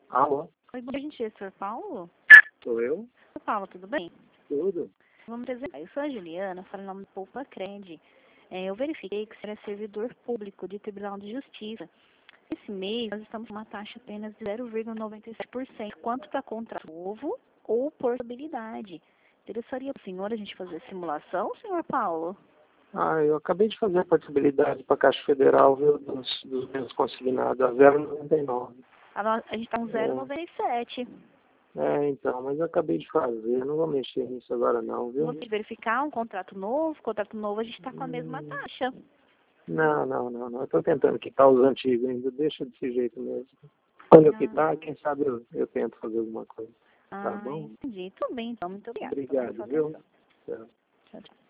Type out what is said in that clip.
Alô? Oi, bom dia, Sr. Paulo. Sou eu? Sr. Paulo, tudo bem? Tudo? Vamos apresentar. Eu sou a Juliana, falo em nome do Poupa Cred. Eu verifiquei que você é servidor público de Tribunal de Justiça. Esse mês, nós estamos com uma taxa apenas de 0,97%, quanto para contrato novo ou portabilidade. Interessaria para o senhor a gente fazer simulação, Sr. Paulo? Eu acabei de fazer a portabilidade para a Caixa Federal, viu, dos meus consignados, a 0,99. A gente está com 0,97. Então, mas eu acabei de fazer, não vou mexer nisso agora não, viu? Você verificar um contrato novo a gente está com a mesma taxa. Não, eu estou tentando quitar os antigos ainda, deixa desse jeito mesmo. Quando eu quitar, quem sabe eu tento fazer alguma coisa, tá bom? Entendi. Tudo bem, então. Muito obrigada. Obrigado, viu? Tchau. Tchau, tchau.